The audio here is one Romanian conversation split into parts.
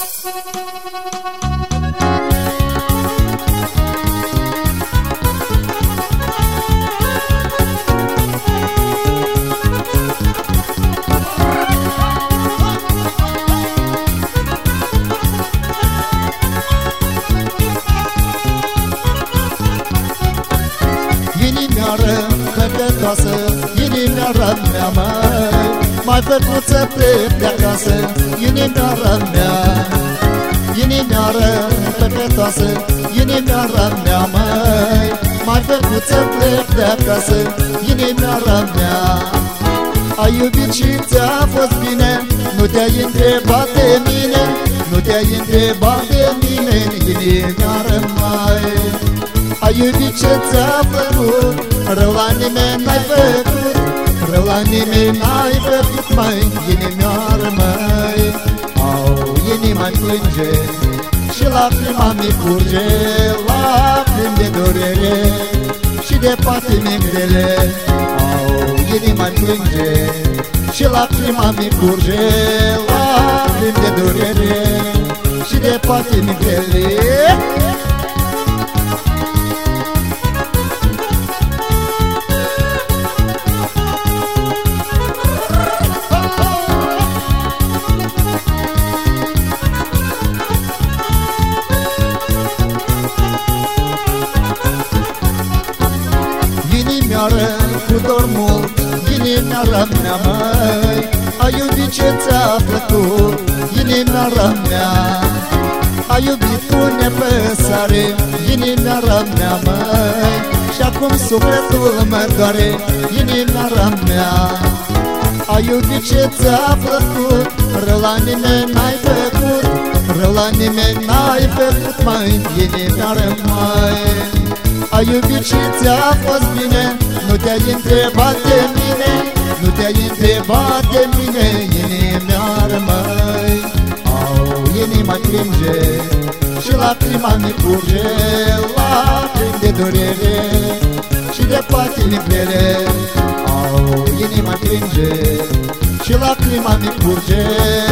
Inimioară păcătoasă, inimioara mea, măi, m-ai făcut să plec de acasă, inimioara mea. Inimioară păcătoasă, inimioara mea, măi, m-ai făcut să plec de acasă, inimioara mea. Ai iubit și ți-a fost bine, nu te-ai întrebat de mine, nu te-ai întrebat de mine, inimioară, măi. Ai iubit ce ți-a plăcut, rău la nimeni n-ai făcut, rău la nimeni n-ai făcut, măi, inimioară, măi. Au, inima-mi plânge și lacrima mi curge, lacrimi de durere și de patimi grele. Au, inima-mi plânge și lacrima mi curge, lacrimi de durere și de patimi grele. Inimioară cu dor mult, inimioara mea, măi, ai iubit ce ți-a plăcut, inimioara mea. Ai iubit cu nepăsare, inimioara mea, măi, și acum sufletul mă doare, inimioara mea. Ai iubit ce ți-a plăcut, rău la nimeni n-ai făcut, rău la nimeni n-ai făcut, măi, inimioară, măi. Ai iubit și ți-a fost bine, nu te-ai întrebat de mine, nu te-ai întrebat de mine, inimioară, măi. Au, inima-mi plânge și lacrima mi curge, lacrimi de durere și de patimi grele. Au, inima-mi plânge și lacrima mi curge,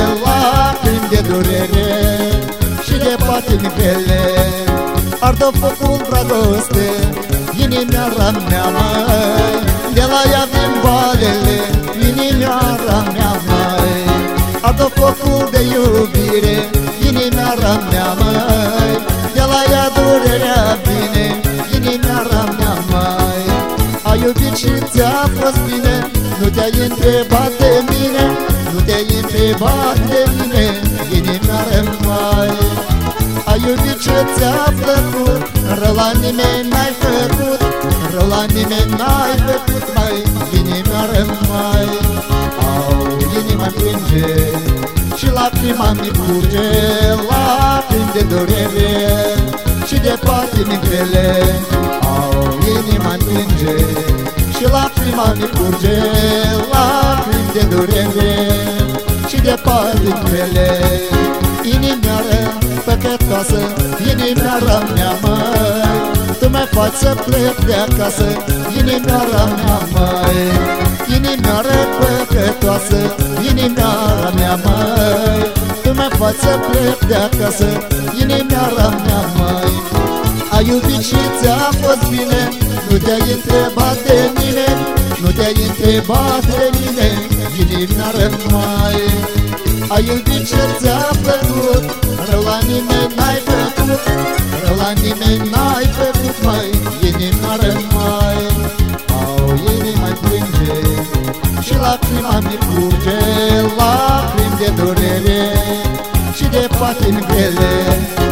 lacrimi de durere și de patimi grele. Ardă focul dragoste, inimioara mea, măi, de la ea vin balele, inimioara mea, măi. Ardă focul de iubire, inimioara mea, măi, de la ea durerea vine, inimioara mea, măi. Ai iubit și ți-a fost bine, nu te-ai întrebat de mine, nu te-ai întrebat de mine, inimioara măi. Ai iubit ce ți-a plăcut, rău la nimeni n-ai făcut, rău la nimeni n-ai făcut, măi, inimioară, măi. Au, inima-mi plânge și lacrima mi curge, lacrimi de durere și de patimi grele. Au, inima-mi plânge și lacrima mi curge, lacrimi de durere și de patimi grele. Inimioară păcătoasă, inimioara mea, măi, tu mă faci să plec de acasă, inimioara mea, măi. Inimioară păcătoasă, inimioara mea, măi, tu mă faci să plec de acasă, inimioara mea, măi. Ai iubit și ți-a fost bine, nu te-ai întrebat de mine, nu te-ai întrebat de mine, inimioară, măi. Ai iubit ce ți-a plăcut, rău la nimeni n-ai făcut, rău la nimeni n-ai făcut, măi, inimioară, măi. Au, inima-mi plânge și lacrima mi curge, lacrimi de durere și de patimi grele.